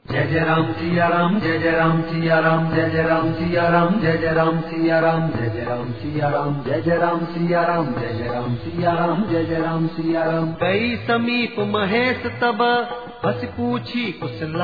जय जय राम सिया राम, जय जय राम सिया राम, जय जय राम सिया राम, जय जय राम सिया राम, जय जय राम सिया राम, जय जय राम सिया राम, जय जय राम सिया राम, जय जय राम सिया राम। गई समीप महेश तब हस पूछी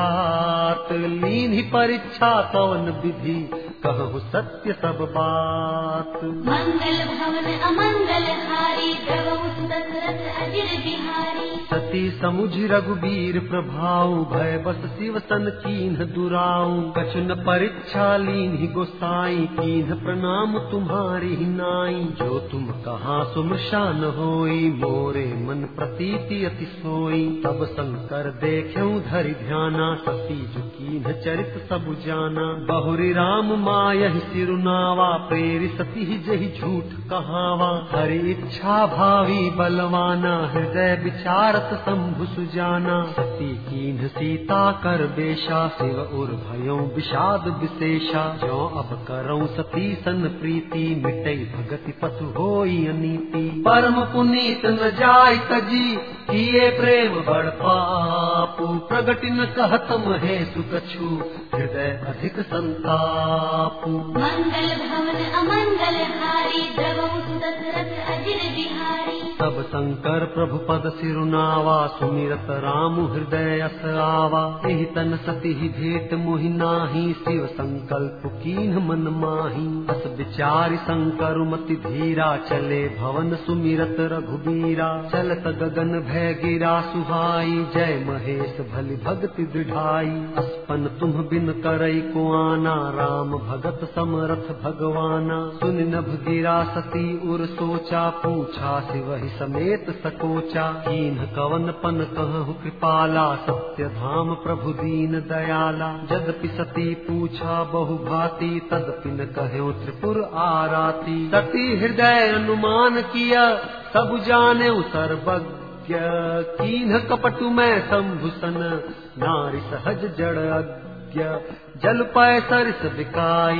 कुशलात, लीन्ही परीक्षा कौन विधि कहु सत्य सब बात। मंगल भवन अमंगल हारी, द्रवहु दशरथ अजिर बिहारी। सती समुझ रघुबीर प्रभाऊ, भय बस शिव सन कीन्ह दुराऊ। कछु न परीक्षा लीन्ही गोसाई, कीन्ह प्रणाम तुम्हारी नाई। जो तुम कहा सुमृषा न होई, मोरे मन प्रतीति अति सोई। तब शंकर देख्यऊ धरि ध्याना, सती जो कीन्ह चरित सब जाना। बहुरी राम मायहि सिरुनावा, प्रेरि सती जहि झूठ कहावा। हरि इच्छा भावी बलवाना, हृदय विचारत शंभु सुजाना। सती कीन्ह सीता कर बेशा, शिव उर भयों विषाद विशेषा। जो अब करऊं सती सन प्रीति, मिटई भगति पशु होई अनीति। परम पुनीत न जाय तजी, किए प्रेम बड़ पापु। प्रगति न कहत महेशु कछु, हृदय अधिक संतापु। मंगल भवन अमंगल हारी, द्रवहु दशरथ अजिर बिहारी। तब शंकर प्रभु पद सिरुनावा, सुमिरत राम हृदय अस आवा। एहि तन सती भेट मोहि नाही, शिव संकल्प कीन्ह मन माही। अस विचारि शंकर मति धीरा, चले भवन सुमिरत रघुबीरा। चलत गगन भय गिरा सुहाई, जय महेश भली भक्ति दृढ़ाई। अस्पन तुम बिन करई को आना, राम भगत समरथ भगवाना। सुन नभ गिरा सती उर सोचा, पूछा शिव समेत सकोचा। कीन्ह कवन पन कहु कृपाला, सत्य धाम प्रभु दीन दयाला। यद्यपि सती पूछा बहु भांति, तदपि न कह्यो त्रिपुर आराती। सती हृदय अनुमान किया, सब जाने सर्वज्ञ। कीन्ह कपटु में शंभु सन, नारी सहज जड़ अज्ञ। जल पय सरिस बिकाई,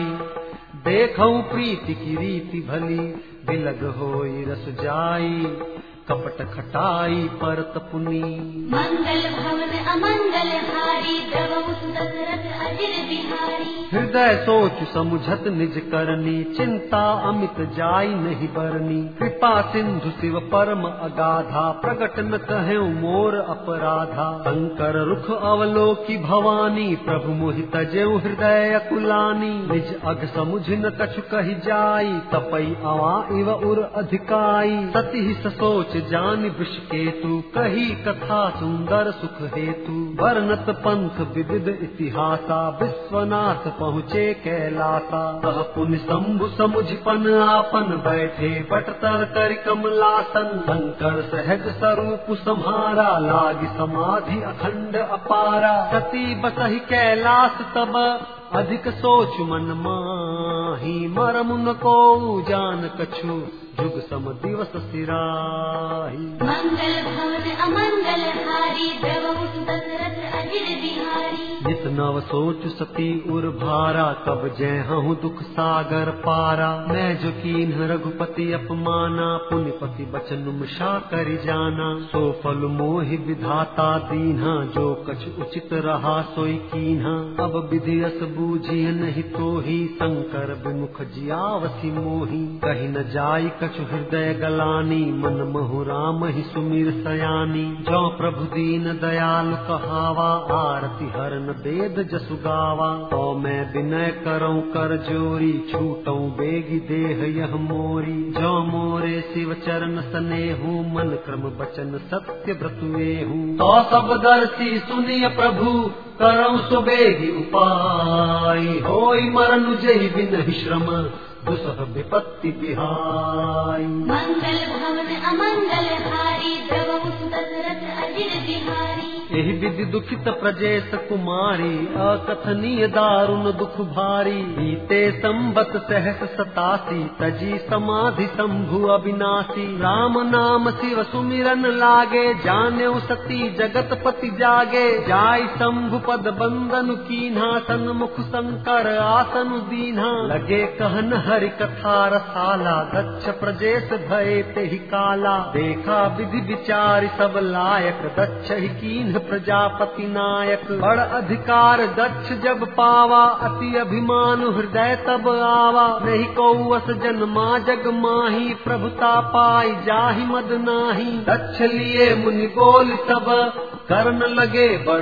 देखऊं प्रीति की रीति भली। बिलग होई रस जाई, कपट खटाई परत पुनी। मंगल भवन अमंगल हारी, द्रवहु दशरथ अजिर बिहारी। हृदय सोच समुझत निज करनी, चिंता अमित जाई नहीं बरनी। कृपा सिंधु शिव परम अगाधा, प्रगट न कहें मोर अपराधा। शंकर रुख अवलोकी भवानी, प्रभु मोहि तजेउ हृदय अकुलानी। निज अघ समुझ न कछु कहि जाई, तपई अवा इव उर अधिकाई। सती सोच जानि वृषकेतु, कही कथा सुंदर सुख हेतु। वर्णत पंथ विविध इतिहासा, विश्वनाथ पहुँचे कैलासा। कह पुनि शंभु समुझ पन आपन, बैठे बट तर कर कमलासन। शंकर सहज स्वरूप सम्हारा, लागी समाधि अखंड अपारा। सती बसहि कैलास तब, अधिक सोच मन माही। मरम न को जान कछु, जुग सम दिवस सिराही। मंगल भवन अमंगल हारी, द्रवहु दशरथ अजिर बिहारी। नित नव सोच सती उर भारा, कब जय हूँ दुख सागर पारा। मैं जो कीन्ह रघुपति अपमाना, पुनिपति बचन मुषा कर जाना। सो फल मोहि विधाता दीन्हा, जो कछ उचित रहा सोई कीन्हा। अब विधि अस बूझिय नहीं तोही, शंकर विमुख जियावसी मोही। कही न जाई कछु हृदय गलानी, मन महु राम ही सुमिर सयानी। जो प्रभु दीन दयाल कहावा, आरती हरन वेद जसु गावा। तो मैं विनय करऊं कर जोरी, छूटऊं बेगी देह यह मोरी। जो मोरे शिव चरण स्नेहु, मन क्रम बचन सत्य व्रतुएहु। तो सब दर्शी सुनिय प्रभु, करऊं सुबेगी उपाय। होई मरनु जहि बिन श्रम, दुसह विपत्ति बिहाई। मंगल भवन अमंगल हारी, द्रवहु दशरथ अजिर बिहारी। एहि विधि दुखित प्रजेश कुमारी, अकथनीय दारुण दुख भारी। बीते संबत सहस 87, तजी समाधि शंभु अविनाशी। राम नाम शिव सुमिरन लागे, जानेउ सती जगत पति जागे। जाय शंभु पद बंदन कीन्हा, सन्मुख शंकर आसन दीन्हा। लगे कहन हरि कथा रसाला, दक्ष प्रजेश भये तेहि काला। देखा विधि विचार सब लायक, दक्ष ही कीन्ह प्रजापति नायक। बड़ अधिकार दक्ष जब पावा, अति अभिमान हृदय तब आवा। नहीं कौवस जन्मा जग माही, प्रभुता पाई जाहि मद नाही। दक्ष लिए मुनि बोल सब, करन लगे बड़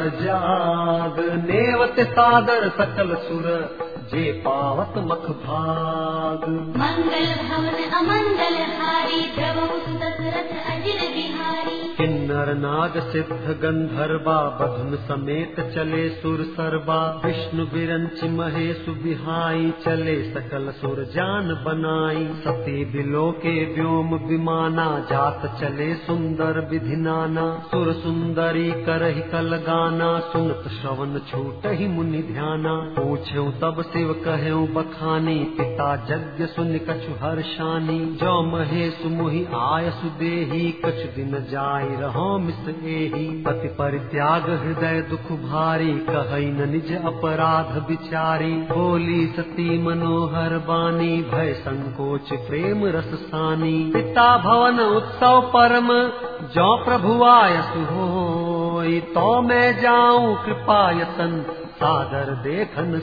जाग। नेवत सादर सकल सुर, जे पावत मख भाग। मंगल भवन अमंगल हारी, द्रवहु दशरथ अजिर बिहारी। किन्नर नाग सिद्ध गंधर्वा, बधुन समेत चले सुर सरबा। विष्णु बिरंचि महेशु बिहाई, चले सकल सुर जान बनाई। सती बिलो के व्योम विमाना, जात चले सुंदर विधि नाना। सुर सुंदरी करहि कल गाना, सुनत श्रवण छूटहि मुनि ध्याना। पूछेउ तब शिव कहेउ बखानी, पिता यज्ञ सुनि कछु हर्षानी। जो महेशु मुहि आयसु देहि, कछु दिन जाय रहो मिस एहि। पति परित्याग हृदय दुख भारी, कहै न निज अपराध विचारी। बोली सती मनोहर बानी, भय संकोच प्रेम रस सानी। पिता भवन उत्सव परम, जो प्रभु आयसु होई। तो मैं जाऊं कृपा यतन, सादर देखन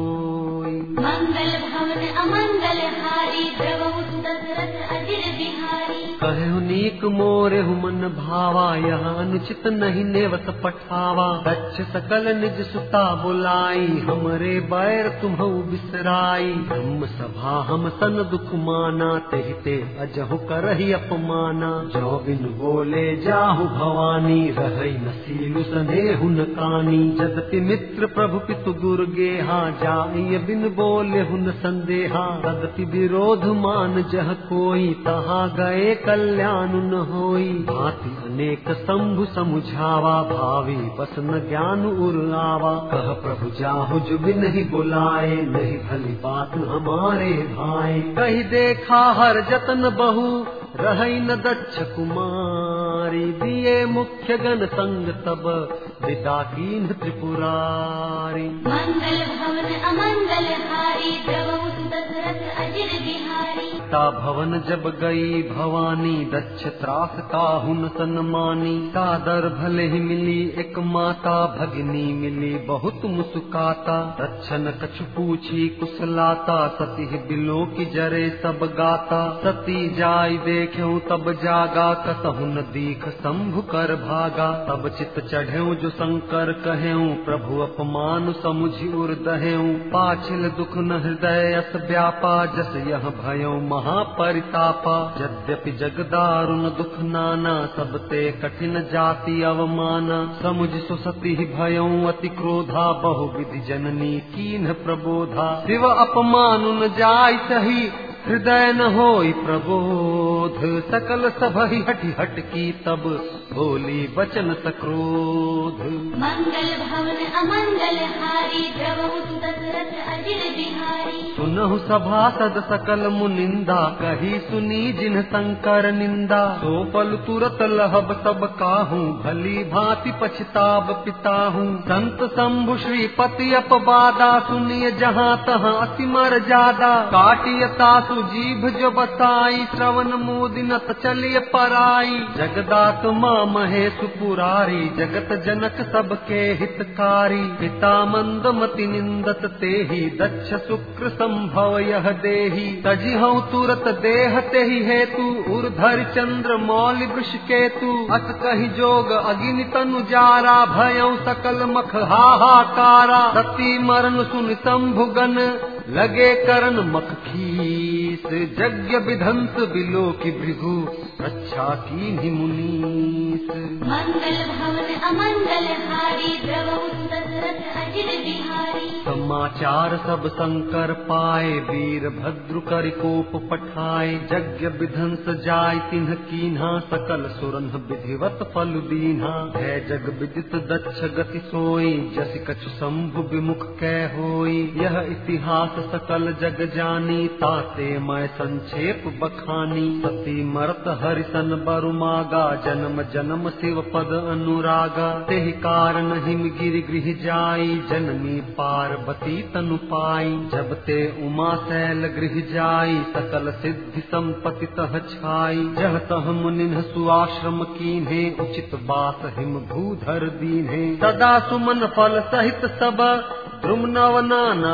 सोई। मंगल भवन अमंगल हारी, द्रवहु दशरथ अजिर बिहारी। कहु नीक मोरे मन भावा, यह अनुचित नहीं नेवत पठावा। दक्ष सकल निज सुता बुलाई, हमरे बैर तुम्हु बिसराई। ब्रह्म सभा हम सन दुख माना, तेहि ते अजहु करहि अपमाना। जो बिन बोले जाहु भवानी, रहै न सीलु सनेहु न कानी। जदपि मित्र प्रभु पितु गुर गेहा, जाय बिन बोले हुन संदेहा। तदपि विरोध मान जह कोई, तहाँ गए कल्याण न होई। भांति अनेक शंभु समुझावा, भावी बस न ज्ञान उर आवा। कह प्रभु जाहु जो बिन ही बुलाए, नहीं भली बात हमारे भाई। कही देखा हर जतन बहु, रहै न दक्ष कुमारी। दिए मुख्य गण संग तब, विदा कीन्ह त्रिपुरारी। मंगल भवन अमंगल हारी, द्रवहु दशरथ अजिर बिहारी। ता भवन जब गई भवानी, दक्ष त्रास काहुन सन्मानी। सादर भले ही मिली एक माता, भगिनी मिली बहुत मुस्काता। दक्षन कछु पूछी कुशलाता, सती बिलो की जरे सब गाता। सती जाय देख्यो तब जागा, कसहु न दीख शंभु कर भागा। तब चित चढ़ेऊ जो शंकर कहेऊ, प्रभु अपमान समुझि उर दहेऊ। पाछिल दुख न हृदय अस व्यापा, जस यह भयो महापरितापा। यद्यपि जगदारुण दुख नाना, सबते कठिन जाति अवमाना। समुझ सुसती भयो अति क्रोधा, बहु विधि जननी कीन्ह प्रबोधा। शिव अपमान न जाय सही, हृदय न होई प्रबोध। सकल सभहि हटि हट की, तब बोली वचन सक्रोध। मंगल भवन अमंगल हारी, द्रवहु दशरथ अजिर बिहारी। सुनहु सभासद सकल मुनिंदा, कही सुनी जिन शंकर निंदा। सो पल तुरत लहब सब काहू, भली भांति पछताब पिताहू। संत शंभु श्रीपति अपवादा, सुनिय जहाँ तहाँ अति मर्यादा। काटियता जीभ जो बसाई, श्रवण मोदिनत चलिय पराई। जगदात्मा महेश पुरारी, जगत जनक सबके हितकारी। पिता मंदमति निंदत तेहि, दक्ष शुक्र संभव यह देहि। तजिहउ तुरत देह तेहि हेतु, उर्धर चंद्र मौलि वृष केतु। अस कहि जोग अगिनि तनु जारा, भयउ सकल मख हाहाकारा। सती मरण सुन शंभुगन, लगे करन मख खीस। यज्ञ विधंस बिलो की भृगु, रक्षा कीन्हि मुनीस। मंगल भवन अमंगल हारी, द्रवहु दशरथ अजिर बिहारी। समाचार सब शंकर पाए, वीर भद्र करि कोप पठाए। यज्ञ विधंस जाय तिन्ह कीन्हा, सकल सुरन विधिवत फल दीन्हा। है जग विदित दक्ष गति सोई, जसि कछु शंभु विमुख कै होई। यह इतिहास सकल जग जानी, ताते मैं संक्षेप बखानी। सती मरत हरिसन बरु मागा, जन्म जन्म शिव पद अनुरागा। तेहि कारण हिम गिरि गृह जाई, जननी पार्वती तनु पाई। जब ते उमा शैल गृह जाई, सकल सिद्धि संपत्ति तह छाई। जह तह मुनिन्ह सुआश्रम कीन्हे, उचित बास हिम भूधर दीन्हे। सदा सुमन फल सहित सब, द्रुम नव नाना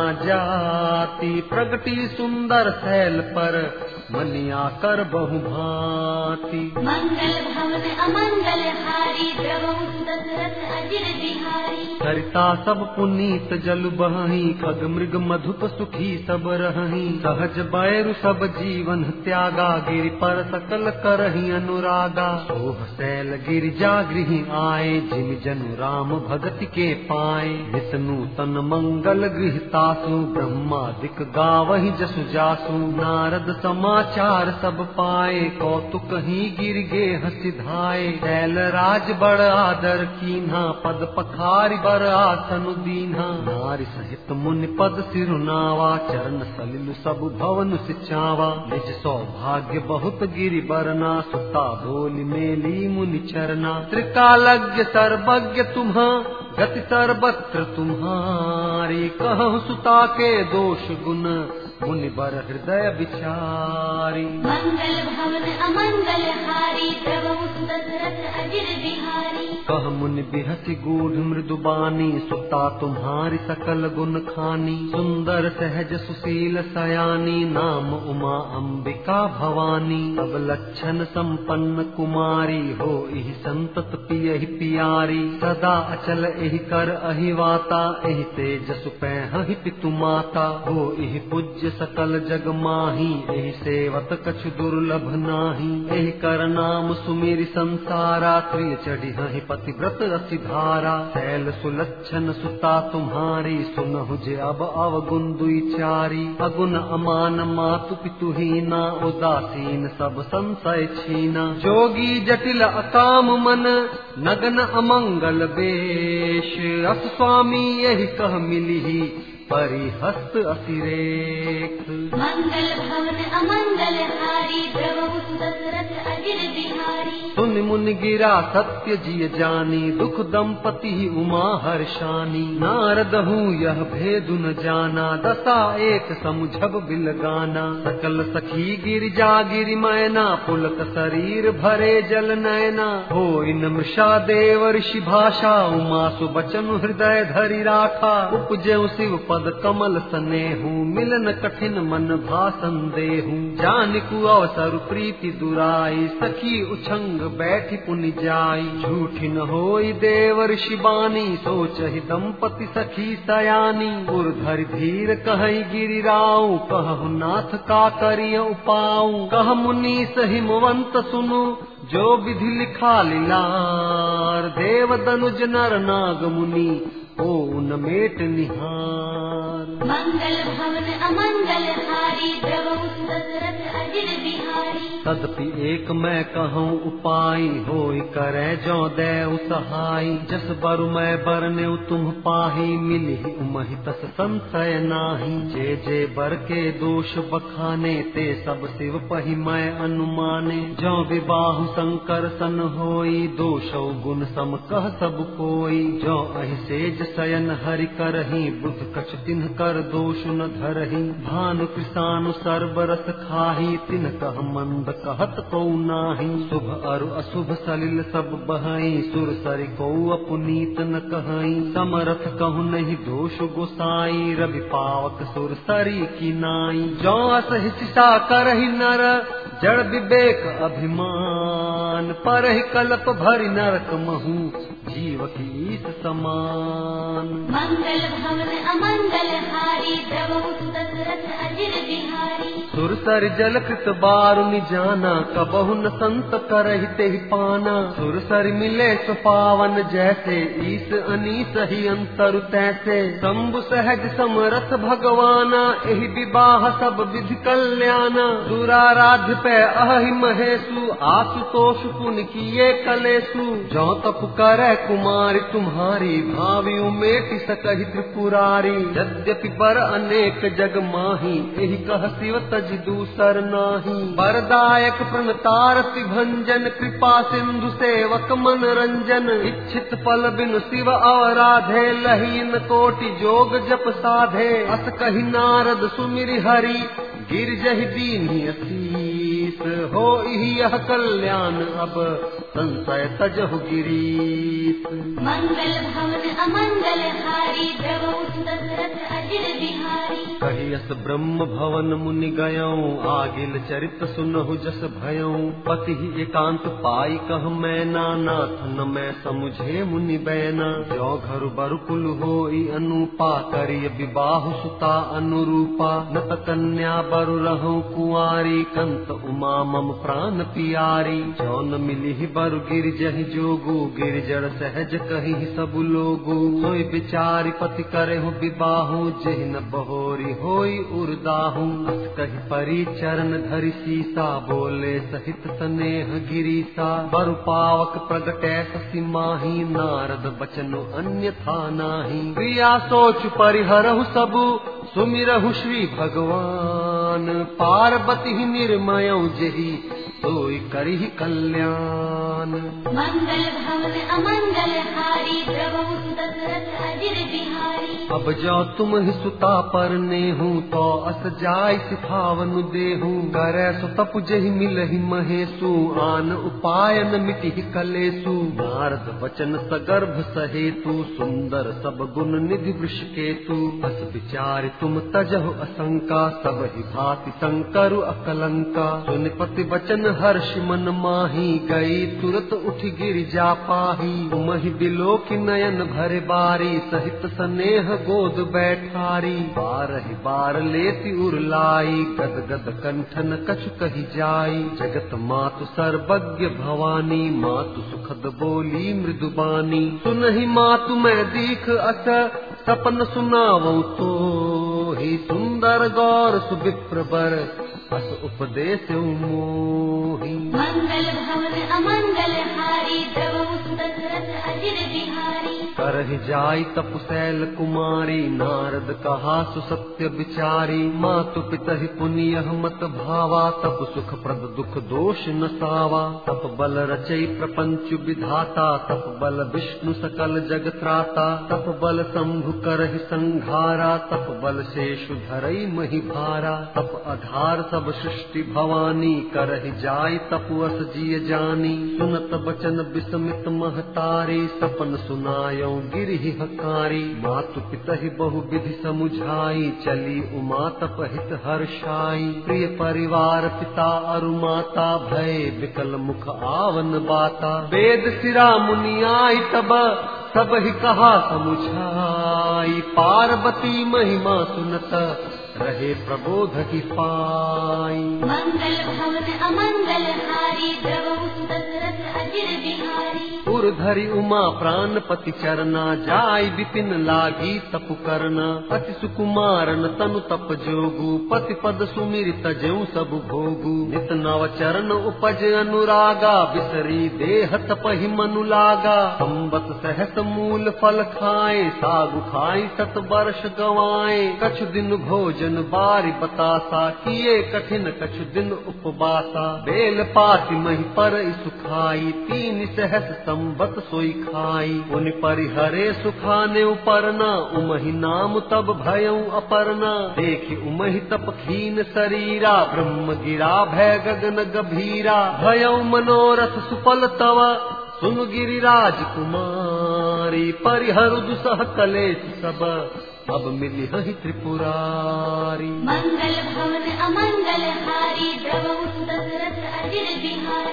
जाति। प्रगति सुंदर शैल पर, मनिया कर बहु भांति। मंगल भवन अमंगल हारी, द्रवहु दशरथ अजिर बिहारी। सरिता सब पुनीत जल बहि, खग मृग मधुप सुखी सब रहि। सहज बैरु सब जीवन त्यागा, गिरि पर सकल करहि अनुरागा। सोह शैल गिरिजा गृह आए, जिन जनु राम भगति के पाए। विष्णु तन मंगल गृह तासु, ब्रह्मादिक गावहि जसु जासु। नारद समाचार सब पाए, कौतुक ही गिर गे हंसी धाये। शैल राज बड़ आदर कीन्हा, पद पखारी बर आसन दीन्हा। नारी सहित मुनि पद सिरुनावा, चरण सलिल सब भवन सिचावा। निज सौभाग्य बहुत गिरि बरना, सुता बोली मेली मुनि चरना। त्रिकालज्ञ सर्वज्ञ तुम्हा, गति सर्वत्र तुम्हारी। कहु सुता के दोष गुण, मुनि बर हृदय विचारी। मंगल भवन अमंगल हारी, द्रवहु दशरथ अजिर बिहारी। कह मुनि बिहसी गूढ़ मृदुबानी, सुता तुम्हारी सकल गुण खानी। सुंदर सहज सुशील सयानी, नाम उमा अंबिका भवानी। सब लक्षण संपन्न कुमारी, हो इहि संतत पियहि पियारी। सदा अचल एहि कर अहिवाता, एहि तेज सुपैहि पितु माता। हो इहि पूज्य सकल जग माही, एहि सेवत कछु दुर्लभ नाही। एहि कर नाम सुमेरि संसारा, त्रिय चढ़िहि पतिव्रत रसि धारा। शैल सुलक्षण सुता तुम्हारी, सुनहु जे अब अवगुण दुई चारी। अगुण अमान मातु पितु हीना, उदासीन सब संशय छीना। जोगी जटिल अकाम मन, नगन अमंगल बेश। अस स्वामी यही कह मिलिहि, परिहस्त असिरेख। मंगल भवन अमंगल हारी, द्रवहु दशरथ अजिर बिहारी। सुन मुनि गिरा सत्य जिय जानी, दुख दंपति उमा हर्षानी। नारद हूँ यह भेद न जाना, दशा एक समुझब बिल गाना। सकल सखी गिरिजा गिरि मैना, पुलक शरीर भरे जल नैना। हो इन मृषा देव ऋषि भाषा, उमा सुबचन हृदय धरि राखा। उपजेउ शिव पद कमल स्नेहु, मिलन कठिन मन भाषण देहु। जानिकु अवसर प्रीति दुराई, सखी उछंग बैठी पुनि जाई। झूठी न होई देव ऋषि बानी, सोचहि दंपति सखी सयानी। उर्धर धीर कहई गिरिराऊ, कहु नाथ का करिय उपाऊ। कह मुनीस हिमवंत सुनु, जो विधि लिखा लीलार। देव दनुज नर नाग मुनि, ओ न मेट निहार। मंगल भवन अमंगल हारी, द्रवहु दशरथ अजिर बिहारी। तदपि एक मैं कहूँ उपाय, होय करे जो देव सहाय। जस बरु मैं बरनेउ तुम पाही, मिलिहि उमहि तस संशय नाही। जे जे बर के दोष बखाने, ते सब शिव पहि मैं अनुमाने। जो विबाहु शंकर सन होई, दोषौ गुण सम कह सब कोई। जो अहि सेज शयन हरि करहि, बुध कछ तिन्ह कर दोष न धरहि। भानु कृषानु सर्व रस खाही, तिन्ह कह मंद कहत को नाही। शुभ अरु अशुभ सलिल सब बहई, सुर सरि को अपुनीत न कहई। समरथ कहु नहीं दोष गोसाई, रवि पावक सुर सरि की नाई। जो असहि सिसा करहि नर, जड़ विवेक अभिमान। परहि कल्प भरि नरक महु, जीव की ईस समान। मंगल भवन अमंगल हारी, द्रवहु दशरथ अजिर बिहारी। सुरसर जल कृत बारुनि जाना, कबहु न संत करहि तेहि पाना। सुरसर मिले सो पावन जैसे, ईस अनीस ही अंतर तैसे। शंभु सहज समरथ भगवाना, एहि विवाह सब विधि कल्याणा। दुराराध्य पे अहि महेशु, आशुतोष पुन किए कलेशु। जो तप करे कुमारी तुम्हारी, भावी उमेटि सकहि त्रिपुरारी। यद्यपि बर अनेक जग माही, एहि कह शिव तज दूसर नाही। वरदायक प्रणतारति भंजन, कृपा सिंधु सेवक मनरंजन। इच्छित फल बिनु शिव अवराधे, लहीन कोटि जोग जप साधे। अस कहि नारद सुमिरि हरि, गिरजहि दीन्हि असीस। होइहि यह कल्याण अब, संशय तजहु गिरीश। मंगल भवन अमंगल हारी, द्रवहु दशरथ अजिर बिहारी। कहियस ब्रह्म भवन मुनि गयऊँ, आगिल चरित सुनहु जस भयऊँ। पति ही एकांत पाई कह मैना, नाथ न मैं समुझे मुनि बैना। जो घर बरकुल होई अनूपा, करिय विबाहु सुता अनुरूपा। न त कन्या बरु रहूं कुंवारी, कंत उमा मम प्राण पियारी। जो न मिली बरु गिरजहि जोगु, गिरजड़ सहज कहि सब लोगु। सोई बिचारी पति करहु विबाहु, जेहि न बहोरी होई उर्दाहु। अस कहि परि चरण धरि सीसा, बोले सहित स्नेह गिरीसा। बरु पावक प्रगटै ससि माही, नारद बचनु अन्यथा नाही। प्रिया सोच परिहरहु सबु, सुमिरहु श्री भगवान। पार्वती निर्मयऊ जेहि, सोई करिहि कल्याण। मंगल भवन अमंगल हारी, द्रवहु दशरथ अजिर बिहारी। अब जो तुम ही सुता परने हूँ, तो अस जाय सिखावनु देहूँ। करे सो तपु जहि मिलहि महेशु, आन उपाय न मिटिहि कलेशु। नारद वचन सगर्भ सहेतु, सुंदर सब गुण निधि वृषकेतु। अस विचार तुम तजहु असंका, सब ही भांति शंकरु अकलंका। सुनि पति वचन हर्ष मन माही, गई तुरत उठ गिरिजा पाही। तुमहि बिलोकि नयन भरे बारी, सहित स्नेह गोद बैठारी। बारहि बार लेति उरलाई, गद गद कंठन कछु कहि जाई। जगत मातु सर्वज्ञ भवानी, मातु सुखद बोली मृदुबानी। सुनहि मातु मैं दीख अस, सपन सुनावो तो ही। सुंदर गौर सुविप्र बर, अस उपदेश मोहि। मंगल भवन अमंगल हारी, द्रवहु दशरथ अजिर बिहारी। करहि जाई तपसैल कुमारी, नारद कहा सुसत्य विचारी। मातु पितहि पुण्य मत भावा, तप सुख प्रद दुख दोष न सावा। तप बल रचई प्रपंच विधाता, तप बल विष्णु सकल जग त्राता। तप बल शंभु करहि संघारा, तप बल शेषु धरई मही भारा। तप आधार सब सृष्टि भवानी, करहि जाई तपुअस जिय जानी। सुनत बचन विस्मित महतारी, सपन सुनायो गिरहि हकारी। मातु पितहि बहु विधि समुझाई, चली उमा तप हित हर्षाई। प्रिय परिवार पिता अरु माता, भय विकल मुख आवन बाता। वेद सिरा मुनि आई तब, सब ही कहा समुझाई। पार्वती महिमा सुनत, रहे प्रबोध की पाई। मंगल भवन अमंगल हारी, द्रवहु दशरथ अजिर बिहारी। उर्धरि उमा प्राणपति चरना, जाय विपिन लागी तपु करना। अति सुकुमारन तनु तप जोगु, पति पद सुमिर तजऊ सब भोगु। नित नव चरण उपज अनुरागा, बिसरी देह तपहि मनु लागा। संबत सहस मूल फल खाए, सागु खाई सत वर्ष गवाए। कछु दिन भोजन बारी बतासा, किए कठिन कछु दिन उपवासा। बेल पाति मही पर सुखाई, तीन सहस संबत सोई खाई। उन परिहरे सुखाने उपरना, उमहि नाम तब भयऊ अपर्णा। देखि उमहि तप खीन शरीरा, ब्रह्म गिरा भय गगन गभीरा। भयऊ मनोरथ सुफल तव, सुन गिरिराज कुमारी। परिहरु दुसह कलेश सब, अब मिली हहि त्रिपुरारी। मंगल भवन अमंगल हारी, द्रवहु दशरथ अजिर बिहारी।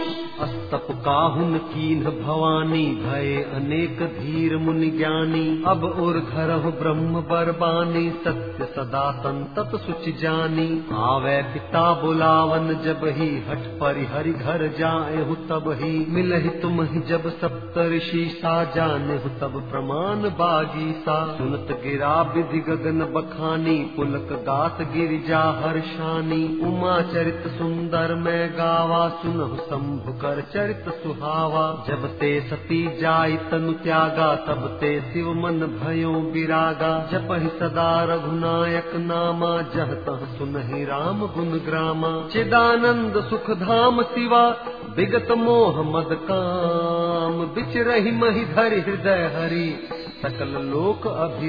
अस्तप काहुन कीन्ह भवानी, भये अनेक धीर मुनि ज्ञानी। अब और घरहु ब्रह्म बरबानी, सत्य सदा संतत सुच जानी। आवे पिता बुलावन जब ही, हठ परिहरि घर जाएहु तब ही। मिलहि तुम ही जब सप्तऋषि, सा जानेहु तब प्रमाण बागीसा। सुनत गिरा विधि गगन बखानी, पुलक गात गिरिजा हर्षानी। उमा चरित सुंदर मैं गावा, सुनहु शंभु कर चरित सुहावा। जब ते सती जाई तनु त्यागा, तब ते शिव मन भयो विरागा। जपहि सदा रघुनायक नामा, जह तह सुनहि राम गुण ग्रामा। चिदानंद सुख धाम शिवा, विगत मोह मद काम। बिचरहि महि धरि हृदय हरि, सकल लोक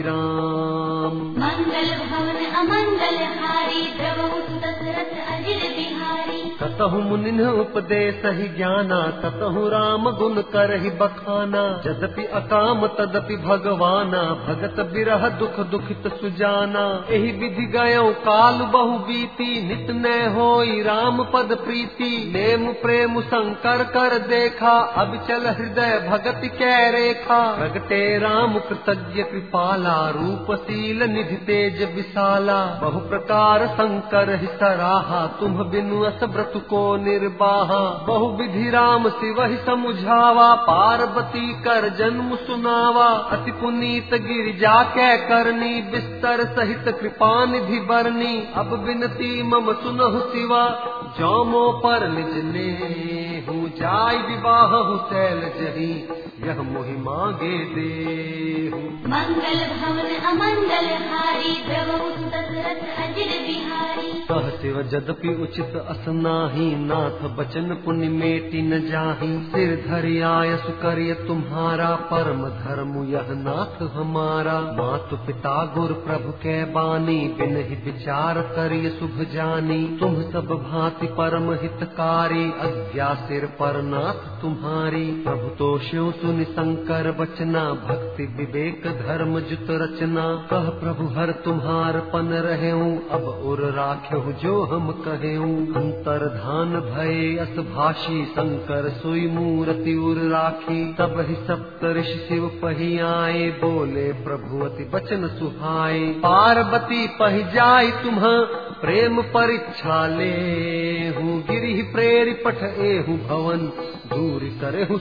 अभिराम। मंगल भवन अमंगल हारी, द्रवहु दशरथ अजिर बिहारी। कतहु मुनिन्ह उपदेश ही ज्ञाना, कतहु राम गुण करहि बखाना। यद्यपि अकाम तदपि भगवाना, भगत बिरह दुख दुखित सुजाना। एहि विधि गयो काल बहु बीती, नित न होई राम पद प्रीति। नेम प्रेम शंकर कर देखा, अब चल हृदय भगति कै रेखा। प्रगटे राम कृतज्ञ कृपाला, रूपशील निधि तेज विशाला। बहु प्रकार शंकर ही सराहा, तुम बिनु अस व्रत को निर्वाहा। बहु विधि राम शिव ही समुझावा, पार्वती कर जन्म सुनावा। अति पुनीत गिरिजा कै करनी, बिस्तर सहित कृपा निधि बरनी। अब बिनती मम सुनहु शिवा, जामो पर निज नेहु। जाय विवाह शैल जही, यह मोहि मांगे देहु। मंगल भवन अमंगल हारी, द्रवहु दशरथ अजिर बिहारी। कह शिव जदपि उचित असनाही, नाथ बचन पुनि मेटि न जाही। सिर धरि आयसु करिय तुम्हारा, परम धर्म यह नाथ हमारा। मातु पिता गुरु प्रभु कै बानी, बिनहि विचार करिय शुभ जानी। तुम सब भांति परम हितकारी, अज्ञा सिर पर नाथ तुम्हारी। प्रभु तो शिव सुनि शंकर बचना, भक्ति विवेक धर्म जुत रचना। कह प्रभु हर तुम्हार पन रहेऊ, अब उर राख्यहु जो हम कहेऊ। अंतर धान भये अस भाषी, शंकर सोई मूरति उर राखी। तब ही सप्तऋषि शिव पही आए, बोले प्रभु अति बचन सुहाए। पार्वती पही जाई तुम्हा, प्रेम परीक्षा लेहु। गिरि प्रेरि पठ एहु भवन, दूर करेहु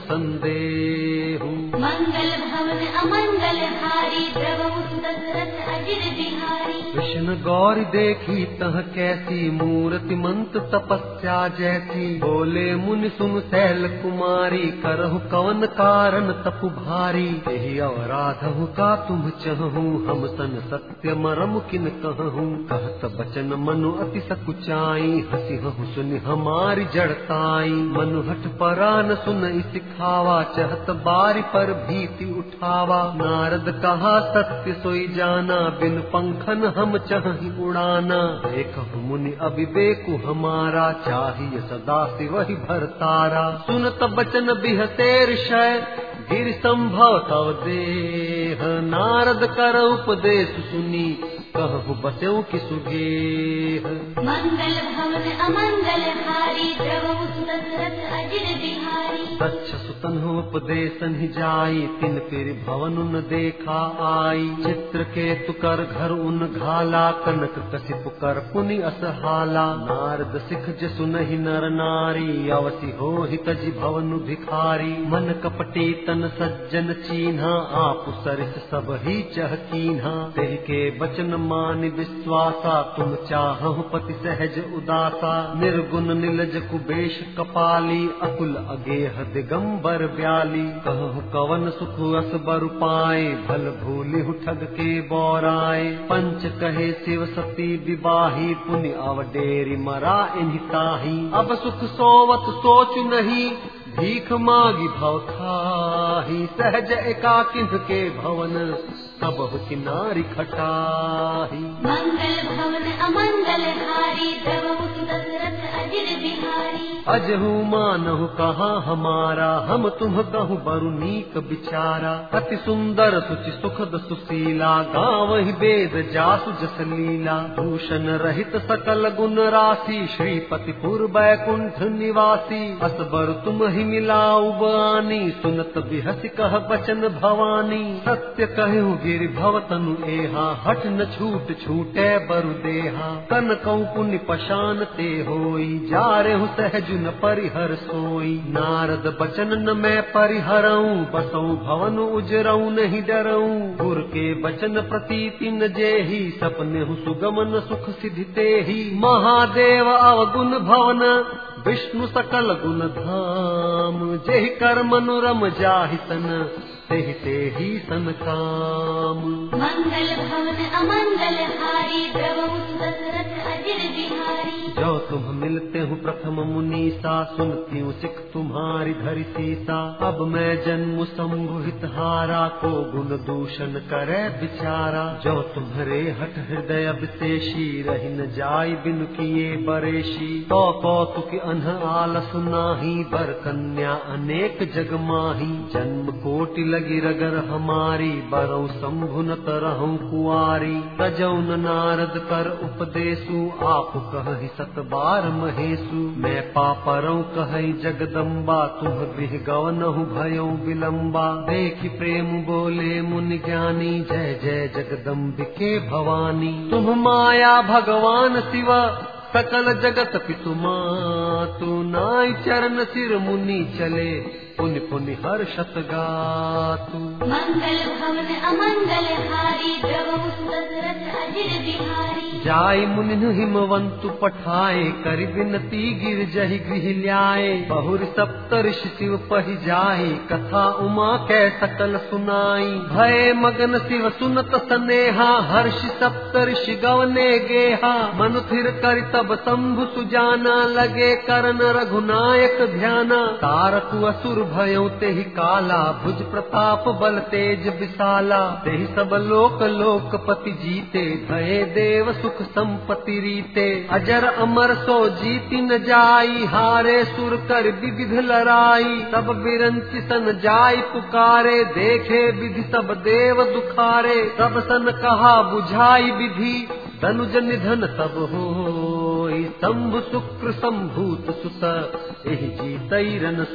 संदेहु। मंगल भवन अमंगल हारी, द्रवहु दशरथ अजिर बिहारी। कृष्ण गौरी देखी तह कैसी, मूर्ति मंत तपस्या जैसी। बोले मुनि सुन शैल कुमारी, करहु कवन कारण तपु भारी। एहि अवराधहु का तुम चहु, हम सन सत्य मरम किन कहूँ। कहत बचन मनु अति सकुचाई, हसी हहु सुनि हमारी जड़ताई। मनु हठ परान सुन सिखावा, चहत बारी पर भीति उठावा। नारद कहा सत्य सोई जाना, बिन पंखन हम चहि उड़ाना। देखहु मुनि अविवेकु हमारा, चाहिए सदा शिव ही भरतारा। सुनत बचन बिहते ऋषय, गिर संभव तव देह। नारद कर उपदेश सुनी, कहु बसऊ कि सुगेह। मंगल भवन अमंगल हारी, द्रवहु दशरथ अजिर बिहारी। दक्ष सुतन उपदेशन ही जाई, तिन फिर भवन उन देखा आई। चित्र केतु कर घर उन घाला, कनक कसिप कर पुनि असहाला। नारद सिख जसु नहीं नर नारी, अवसि हो हितजि भवन भिखारी। मन कपटी तन सज्जन चीन्हा, आप सरिस सब ही चह कीन्हा। तेहि के बचन मान विश्वासा, तुम चाहु पति सहज उदासा। निर्गुण निलज कुबेश कपाली, अकुल अगेह दिगंबर ब्याली। कहु कवन सुख अस बर पाए, भल भूलिहु ठग के बौराए। पंच कहे शिव सती विवाही, पुनि अवडेरी मरा इन्हि ताही। अब सुख सोवत सोचु नहीं, भीख मागी भव खाही। सहज एकाकिन्ह के भवन, सबहु किनारी खटाही। मंगल भवन अमंगल हारी, द्रवहु दशरथ अजिर अजिर बिहारी। अजहू मानहु कहा हमारा, हम तुम कहूँ बरु नीक बिचारा। अति सुंदर सुचि सुखद सुशीला, गावहि वेद जासु जस लीला। भूषण रहित सकल गुण राशि, श्रीपति पुर बैकुंठ निवासी। असबर तुम ही मिलाऊ बानी, सुनत बिहसि कह बचन भवानी। सत्य कहु गिरि भव तनु एहा, हठ न छूट छूटे बरु देहा। कनकौ पुनि पशान ते होई, जारेहु सहज न परिहर सोई। नारद बचन न मैं परिहरऊं, बसऊं भवन उजरऊं नहीं डरऊं। गुर के बचन प्रतीति न जेहि, सपने हूँ सुगमन सुख सिद्धि तेहि। महादेव अवगुण भवन, विष्णु सकल गुण धाम। जेहि कर मनोरम जाहि सन, तेहि तेहि सन काम। मंगल भवन अमंगल हारी, द्रवहु दशरथ अजिर बिहारी। जो तुम मिलते हूँ प्रथम मुनीसा, सुनती हूँ सिख तुम्हारी धरि सीसा। अब मैं जन्म संभुहित हारा, को गुण दूषण करे बिचारा। जो तुम्हारे हठ हृदय विशेषी, रही न जाय बिनु किए बरेशी। तो कौतुक अनह आलस नाही, बर कन्या अनेक जग माही। जन्म कोटि लगी रगर हमारी, बरऊ शंभु न तरहु कुआरी। तजौन नारद कर उपदेशु, आप कहि सत बार महेशु। मैं पापरऊ कहि जगदम्बा, तुम गृह गवनहु भयऊ विलम्बा। देखि प्रेम बोले मुनि ज्ञानी, जय जय जगदम्बिके भवानी। तुम माया भगवान शिव, सकल जगत पितु मातु। नाई चरण सिर मुनि चले, पुनि पुनि हर्षत गातु। मंगल भवन अमंगल हारी, द्रवहु दशरथ अजिर बिहारी। जाय मुनि हिमवंतु पठाए, करि बिनती गिर जहि गृह ल्याए। बहुर सप्तऋषि शिव पहि जाहि, कथा उमा कै सकल सुनाई। भय मगन शिव सुनत सनेहा, हर्षि सप्तऋषि गवने गेहा। मनु थिर करि तब शंभु सुजाना, लगे करन रघुनायक ध्याना। तारकु असुर भयउ तेहि काला, भुज प्रताप बल तेज विशाला। तेहि सब लोक लोकपति जीते, भये देव सुख संपत्ति रीते। अजर अमर सो जीति न जाई, हारे सुर कर विविध लड़ाई। तब बिरंचि सन जाय पुकारे, देखे विधि सब देव दुखारे। तब सन कहा बुझाई विधि, धनुज निधन सब होई। शंभु शुक्र संभूत सुत, एहि जीतई रन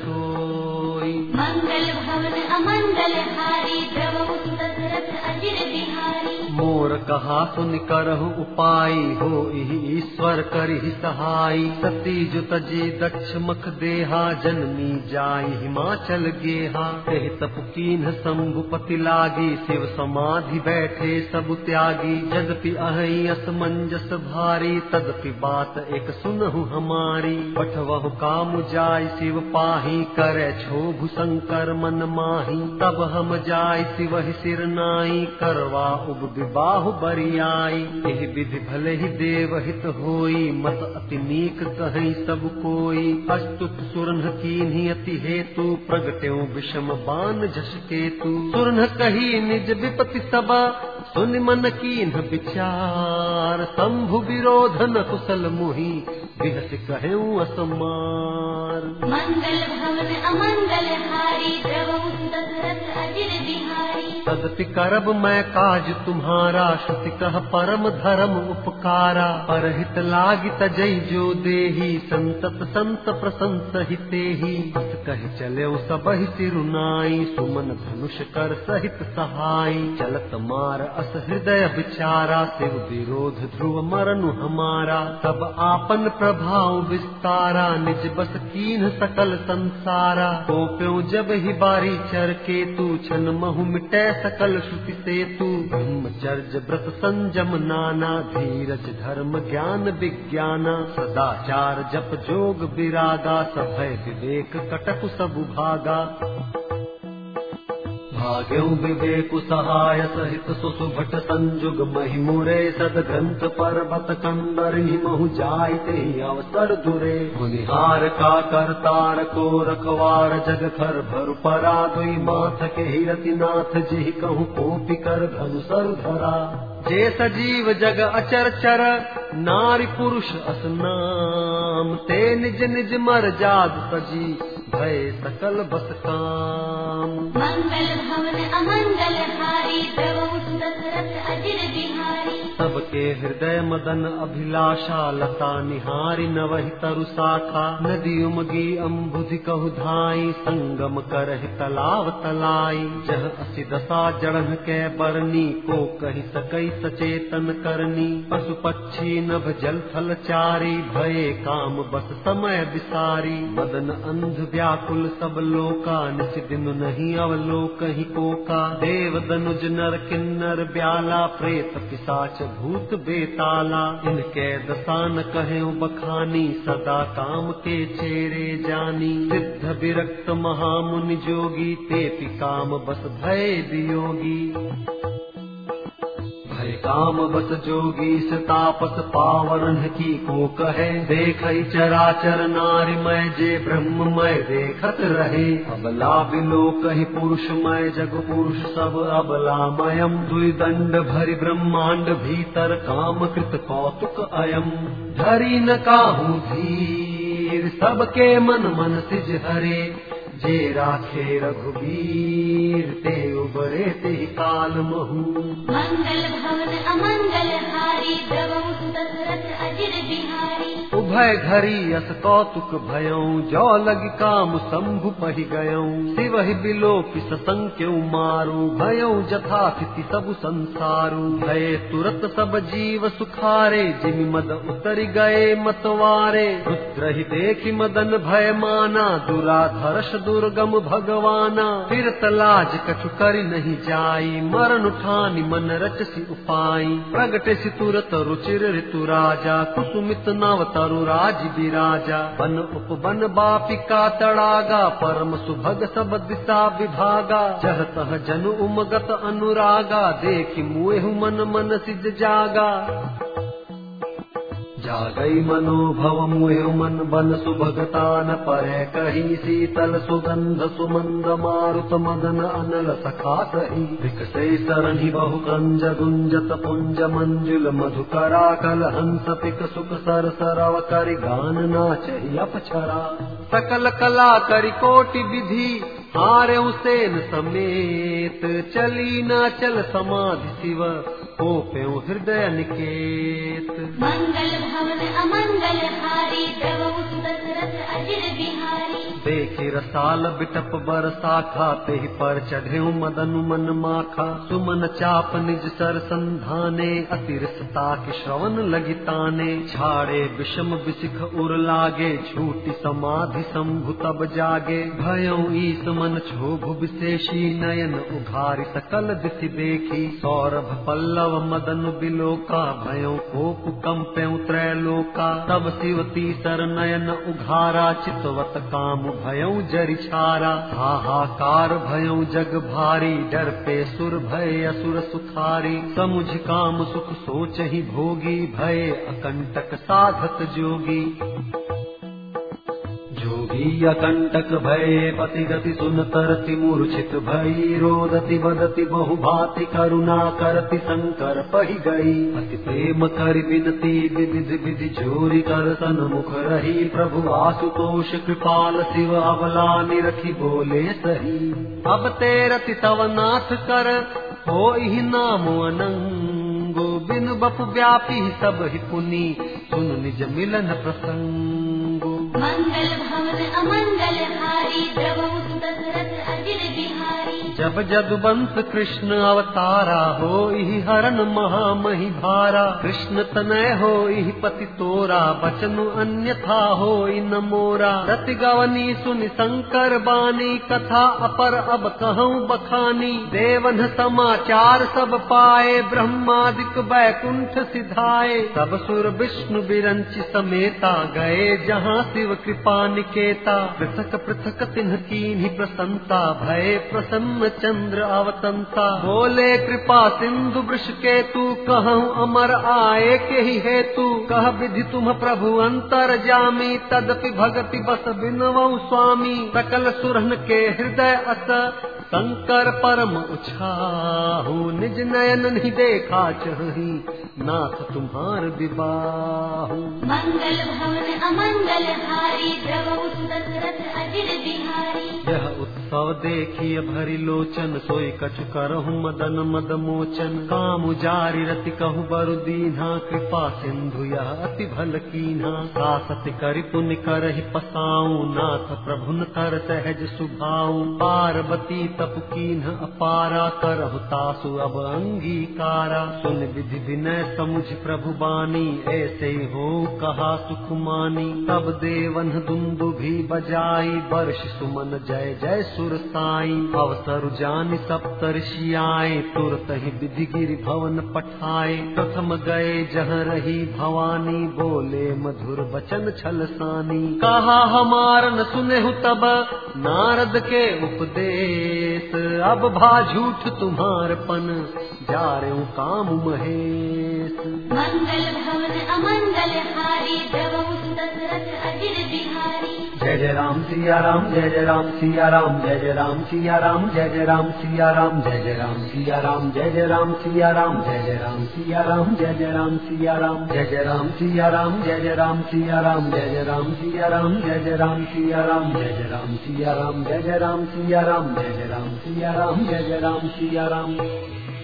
सोई। मंगल भवन अमंगल हारी, द्रवहु दशरथ अजिर बिहारी। मोर कहा सुन करहु उपाय, हो ईश्वर करहि सहाय। सती जो तजे दक्ष मख देहा, जन्मी जाय हिमाचल गेहा। तेहि तप कीन्ह शंभुपति लागी, शिव समाधि बैठे सब त्यागी। यद्यपि अहि असमंजस भारी, तदपि बात एक सुनहु हमारी। पठवहु काम जाय शिव पाही, करे क्षोभ शंकर मन माही। तब हम जाय शिवहि सिर नाई, करवा उब विबाहु बरियाई। एहि विधि भले ही देव हित होई, मत अति नीक कहीं सब कोई। अस्तुत सुरन्ह कीन्ही अति हेतु, प्रगट्यों विषम बान जस केतु। सुरन्ह कही निज विपति सब, सुनि मन कीन्ह विचार। शंभु विरोधन कुशल मुहि, बिहसि कहेऊ असमार। मंगल भवन अमंगल हारी, द्रवहु दशरथ अजिर बिहारी। तदपि करब मैं काज तुम्हारा, श्रुति कह परम धर्म उपकारा। परहित लागी तजई जो देही, संतत संत प्रसंस हितेहि। बस कहि चलेउ सबहि सिरुनाई, सुमन धनुष कर सहित सहाय। चलत मार अस हृदय विचारा, शिव विरोध ध्रुव मरनु हमारा। तब आपन प्रभाव विस्तारा, निज बस कीन्ह सकल संसारा। कोप्यों जब ही बारी चर केतु, छन महु मिटै सकल श्रुति सेतु। ब्रह्मचर्य व्रत संजम नाना, धीरज धर्म ज्ञान विज्ञाना। सदाचार जप जोग विरागा, सभय विवेक कटकु सबु भागा। भाग्यऊ विवेकु सहाय सहित सुसुभट संजुग महिमुरे। सदग्रंथ पर्वत कंदर हिमहु जायते अवसर दुरे। मुनिहार का करतार को रखवार, जग खर भर परा। दुई माथ के हिरति नाथ, जिहि कहूँ कोपी कर धनुसर धरा। जे सजीव जग अचर चर नारी पुरुष असनाम ते निज निज मर जाद सजी भय सकल बस काम। मंगल भवन अमंगल हारी द्रवहु दशरथ अजिर बिहारी। सबके हृदय मदन अभिलाषा लता निहारी नवहि तरु शाखा नदी उमगी अम्बुधि कहु धाई संगम करहि तलाव तलाई जह असि दशा जड़न के बरनी को कहि सकई सचेतन करनी पशु पक्षी नभ जल थल चारी भये काम बस समय विसारी मदन अंध व्याकुल सब लोका निसि दिन नहीं अवलोकहि कोका देव दनुज नर किन्नर ब्याला प्रेत पिशाच भूत बेताला इनके दसान कहे बखानी सदा काम के चेरे जानी सिद्ध विरक्त महामुनि जोगी तेपि काम बस भय वियोगी भय काम बस जोगी तापस पावन की को कहे देखई चराचर नारीमय जे ब्रह्ममय देखत रहे अबला बिलो कही पुरुषमय जग पुरुष सब अबलामयम दुई दंड भरि ब्रह्मांड भीतर काम कृत कौतुक अयम धरी न काहू धीर सबके मन मन सिज हरे जे राखे रघुवीर ते उबरे ते काल महू। मंगल भवन अमंगल हारी द्रवहु दशरथ अजिर बिहारी। उभय घरी अस कौतुक भयऊ जो लग काम शंभु पहि गयऊ शिवहि बिलो किस संख्यऊ मारू भयऊ जथा स्थिति सब संसारू गए तुरत सब जीव सुखारे जिमि मद उतरि गए मतवारे रुद्र ही देखि मदन भय माना दुराधर्ष दुर्गम भगवाना फिर तलाज कछु करि नहीं जाई मरण उठानी मन रचसी उपाई प्रगटे सि तुरत रुचिर ऋतु राजा कुसुमित नव तरु राज विराजा बन उपवन बापिका तड़ागा परम सुभग सब दिशा विभागा जह तह जनु उमगत अनुरागा देखि मुएहु मन मन सिज जागा जागई मनोभव मुएहु मन बन सुभगता न परे कही शीतल सुगंध सुमंद मारुत मदन अनल सखा सही विकसे सरहि बहु कंज गुंजत पुंज मंजुल मधुकरा कल हंस पिक सुख सर सरव करि गान नाचहि अपछरा सकल कला करि कोटि विधि हारे उसेन समेत चली न चल समाधि शिव हो प्यो हृदय निकेत। मंगल भवन अमंगल हारी द्रवहु दशरथ अजिर बिहारी। देखि रसाल बिटप बरसा खाते ही पर चढ़े मदन मन माखा सुमन चाप निज सर संधाने अतिरसता के श्रवण लगिताने छाड़े विषम विशिख उर लागे झूठी समाधि शंभु तब जागे भयऊ ईस मन क्षोभ विशेषी नयन उघारी सकल दिशि देखी सौरभ पल्लव मदन बिलोका भयऊ कोप कंप्यऊ त्रैलोका तब शिव तीसर नयन उघारा चितवत काम भयऊ जरि छारा हाहाकार भयऊ जग भारी डर पे सुर भय असुर सुखारी समुझ काम सुख सोच ही भोगी भय अकंटक साधक जोगी जोगी अकंटक भय पति गति सुन तरति मूर्छित भई रोदति बदति बहु भाति करुणा करति शंकर पहि गई अति प्रेम करि बिनती विविध विधि जोरी कर सन्मुख रही प्रभु आशुतोष कृपाल शिव अबला निरखी बोले सही अब तेरति तव नाथ कर होई नाम अनंगो बिनु बपु व्यापी सब ही पुनि सुन निज मिलन प्रसंगो। मंगल भवन अमंगल हारी द्रवहु दशरथ अजिर बिहारी। जब जदुवंश कृष्ण अवतारा होई हरन महामहि भारा कृष्ण तनय होई पति तोरा बचनु अन्यथा होई न मोरा रति गवनी सुनि शंकर बानी कथा अपर अब कहूँ बखानी देवन समाचार सब पाए ब्रह्मादिक बैकुंठ सिधाए सब सुर विष्णु बिरंचि समेता गए जहाँ शिव कृपा निकेता पृथक पृथक तिन्ह कीन्ही प्रसन्नता भय प्रसन्न चंद्र अवतंता बोले कृपा सिंधु वृष के तू कहूँ अमर आए के ही हेतु कह विधि तुम प्रभु अंतर जामी तदपि भगति बस बिनवऊ स्वामी सकल सुरन के हृदय अस शंकर परम उछाहु निज नयन नहीं देखा चही नाथ तुम्हार विबाहु। मंगल भवन अमंगल हारी द्रवहु दशरथ अजिर बिहारी। यह उत्सव देखिए भरी लोचन सोई कछु करहु मदन मद मोचन। काम जारी रति कहु बरु दीन्हा कृपा सिंधु यह अति भल कीन्हा। सासत करि पुण्य करहि पसाऊ नाथ प्रभुन कर सहज सुभाऊ। पार्वती तप कीन्ह अपारा करहु तासु अब अंगीकारा। सुन विधि विनय समुझ प्रभु बानी ऐसे हो कहा सुख मानी। तब देवन दुंदुभि बजाई वर्ष सुमन जय जय सुर साई। अवसर जानि सप्तर्षि आए तुरत ही विधि गिरि भवन पठाए। प्रथम गए जहाँ रही भवानी बोले मधुर बचन छल सानी। कहा हमार न सुनेहु तब नारद के उपदेश। अब भा झूठ तुम्हारपन जारे काम महेश। मंगल भवन अमंगल हारी द्रवहु दशरथ अजिर बिहारी। जय जय राम सिया राम जय जय राम सिया राम जय जय राम सिया राम जय जय राम सिया राम जय जय राम सिया राम जय जय राम सिया राम जय जय राम सिया राम जय जय राम सिया राम जय जय राम सिया राम जय जय राम सिया राम जय जय राम सिया राम जय जय राम सिया राम जय जय राम सिया राम जय जय राम सिया राम जय जय राम सिया राम जय जय राम सिया राम।